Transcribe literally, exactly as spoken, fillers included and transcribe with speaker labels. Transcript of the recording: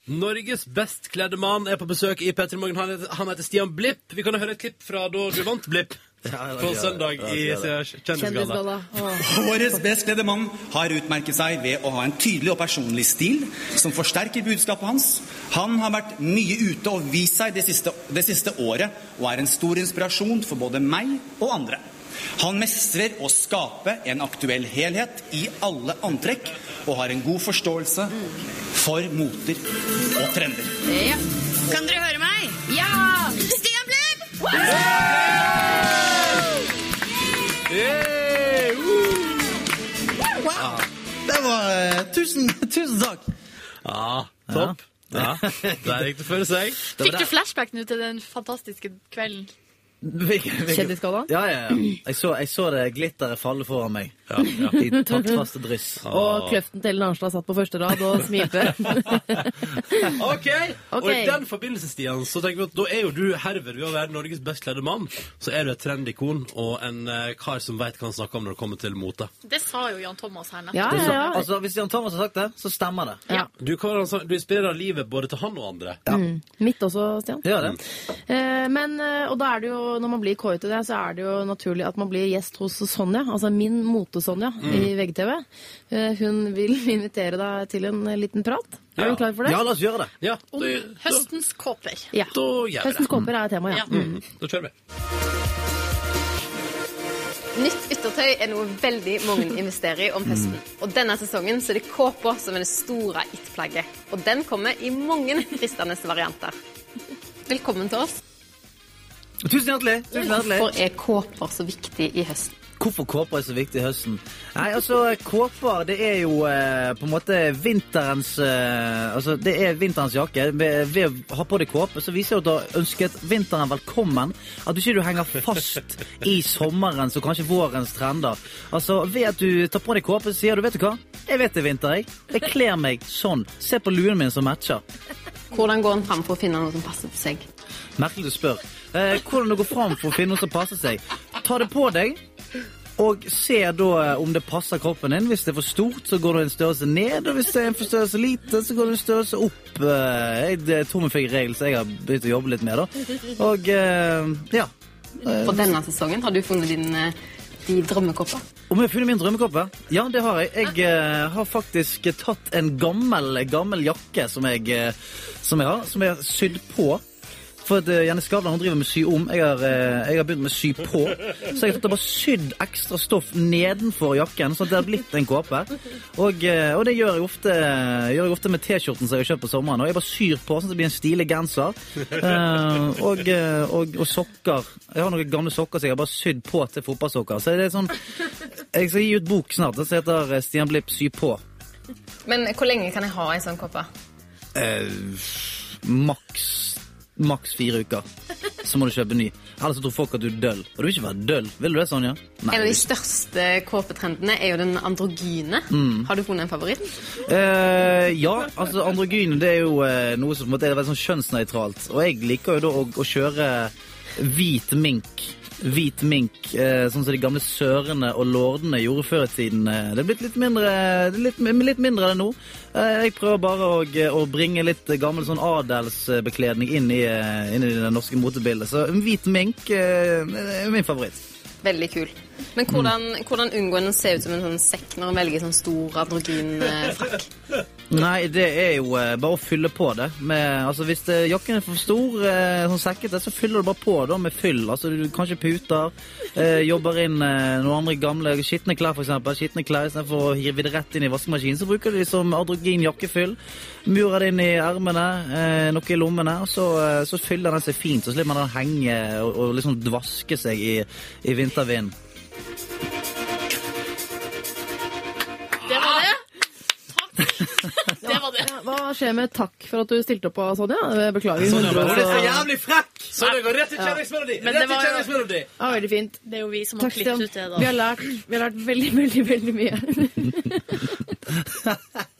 Speaker 1: Norges best kledde mann er på besøk i P tre Morgen. Han heter, han heter Stian Blipp. Vi kan høre et klipp fra da du vant Blipp.
Speaker 2: Ja,
Speaker 1: på søndag i Kjendisgalla.
Speaker 3: Årets best kledde mann har utmerket seg ved å ha en tydelig og personlig stil som forsterker budskapet hans. Han har vært mye ute og vist seg det siste, det siste året og er en stor inspirasjon for både meg og andre. Han mestrer å skape en aktuell helhet i alle antrekk og har en god forståelse for moter og trender.
Speaker 4: Ja. Kan dere høre meg? Ja! Stian Blipp!
Speaker 2: Yeah, wow. Det var uh, tusen, tusen takk.
Speaker 1: Ja, topp. Ja. Der gikk det for seg.
Speaker 5: Fikk du flashback nå til den fantastiske kvelden?
Speaker 2: Kjendisgalla? Ja, ja, ja. Jeg så, jeg så det glitteret falle foran meg. Ja, ja. I taktfaste dryss.
Speaker 6: Og kløften til Arnstad satt på første rad og smilte.
Speaker 1: Ok, og i den forbindelse, Stian, så tenker vi at da er jo du herved ved å være Norges best kledde mann, så er du et trendikon og en uh, kar som vet hva han snakker om når det kommer til mote.
Speaker 5: Det sa jo Jan Thomas her nettopp.
Speaker 6: Ja, ja, ja.
Speaker 2: Altså, hvis Jan Thomas har sagt det, så stemmer det.
Speaker 6: Ja.
Speaker 1: Du, kan, altså, du inspirerer livet både til han og andre.
Speaker 2: Ja.
Speaker 6: Mm. Mitt også, Stian.
Speaker 2: Ja, det.
Speaker 6: Eh, men, og da er det jo, når man blir kåret til det, så er det jo naturlig at man blir gjest hos Sonja, altså min mote-Sonja mm. i V G T V. Eh, hun vil invitere deg til en liten prat. Er
Speaker 1: Ja.
Speaker 6: du klar for det?
Speaker 2: Ja, la oss gjøre det.
Speaker 1: Ja,
Speaker 5: Om
Speaker 1: da,
Speaker 5: høstens kåper.
Speaker 6: Ja.
Speaker 1: da gjør vi
Speaker 6: Høstens
Speaker 1: det.
Speaker 6: kåper er tema, ja.
Speaker 5: Ja.
Speaker 6: Mm.
Speaker 1: Da kjører vi.
Speaker 4: Nytt yttertøy er noe veldig mange investerer i om høsten. Og denne sesongen så er det kåper som er det store it-plagget. Og den kommer i mange fristende varianter. Velkommen til oss.
Speaker 2: Tusen hjertelig. Tusen hjertelig.
Speaker 4: Hvorfor er kåper så viktig i høsten?
Speaker 2: Hvorfor kåper er så viktig i høsten? Nei, altså, kåper, det er jo eh, på en måte vinterens eh, altså, det er vinterens jakke. Ved, ved å ha på deg kåpe, så viser det at du har ønsket vinteren velkommen. At du ikke du henger fast i sommerens og kanskje vårens trender. Altså, ved at du tar på deg kåpe, så sier du, vet du hva? Jeg vet det er vinter, jeg. Jeg kler meg sånn. Se på luen min som matcher.
Speaker 4: Hvordan går en frem for å finne noe som passer på seg?
Speaker 2: Merkelig du spør. Eh, hvordan du går frem for å finne noe som passer seg? Ta det på deg, og se da om det passer kroppen din. Hvis det er for stort, så går du en størrelse ned, og hvis det er en for størrelse lite, så går du en størrelse opp. Jeg tror vi fikk regel, så jeg har begynt å jobbe litt med da. Og, ja.
Speaker 4: For denne sesongen har du funnet din, din drømmekopper?
Speaker 2: Om jeg har funnet min drømmekoppe? Ja, det har jeg. Jeg uh, har faktisk tatt en gammel, gammel jakke som jeg, uh, som jeg har, som jeg har sydd på. For at uh, Jenny Skavlan, hun driver med sy om. Jeg har, uh, jeg har begynt med sy på. Så jeg har tatt bare sydd ekstra stoff nedenfor jakken, så det har blitt en kåpe. Og, uh, og det gjør jeg ofte, gjør jeg ofte med t-skjorten som jeg har kjøpt på sommeren. Og jeg bare syr på, sånn at det blir en stilig genser. Uh, og, uh, og, og sokker. Jeg har noen gamle sokker som jeg har bare sydd på til fotballsokker. Så det er sånn, jeg skal gi ut bok snart, så heter Stian Blipp sy på.
Speaker 4: Men hvor lenge kan jeg ha en sånn koppe?
Speaker 2: Uh, maks Maks fire uker. Så må du kjøpe ny. Ellers så tror folk at du er døll. Og du vil ikke være døll. Vil du det, Sonja? Nei,
Speaker 4: en av de største kåpetrendene er jo den androgyne. Mm. Har du funnet en favoritt?
Speaker 2: Uh, ja, altså androgyne det er jo uh, noe som på en måte er veldig sånn kjønnsnøytralt. Og jeg liker jo da å, å kjøre hvit mink. Hvit mink, eh, sånn som de gamle sørene og lordene gjorde før i tiden. Det er blitt litt mindre, litt, litt mindre enn det nå. Eh, jeg prøver bare å, å bringe litt gammel sånn adelsbekledning inn i, inn i det norske motebildet. Så en hvit mink eh, er min favoritt.
Speaker 4: Veldig kul. Men hvordan, mm. hvordan unngår en å se ut som en sånn sekk når en velger sånn stor androgyn eh, frakk?
Speaker 2: Nei, det er jo eh, bare å fylle på det. Med, altså, hvis det, jakken er for stor, eh, sånn sekkete, så fyller du bare på da, med fyll. Altså, du kanskje puter, eh, jobber inn eh, noen andre gamle skittne klær, for eksempel. Skittne klær, i stedet for å hive det rett inn i vaskemaskinen, så bruker du de som androgyn jakkefyll. Murer det inn i ermene, eh, noe i lommene, og så, eh, så fyller den seg fint. Så slipper man den henge og, og liksom dvaske seg i, i vintervind.
Speaker 5: Det var det. Takk. Det var det.
Speaker 6: Hva skjer med takk for at du stilte opp, Sonja? Beklager.
Speaker 1: Sonja,
Speaker 6: hundre
Speaker 1: var det så
Speaker 6: år.
Speaker 1: jævlig frekk? Sonja går rett til kjenningsmelodi.
Speaker 5: Men
Speaker 1: Rett
Speaker 5: det
Speaker 1: til
Speaker 5: var jo-
Speaker 1: kjenningsmelodi.
Speaker 6: Ja, veldig fint.
Speaker 5: Det er jo vi som har
Speaker 6: Takk, Stian.
Speaker 5: klippet ut det da.
Speaker 6: Vi har lært, vi har lært veldig, veldig, veldig mye.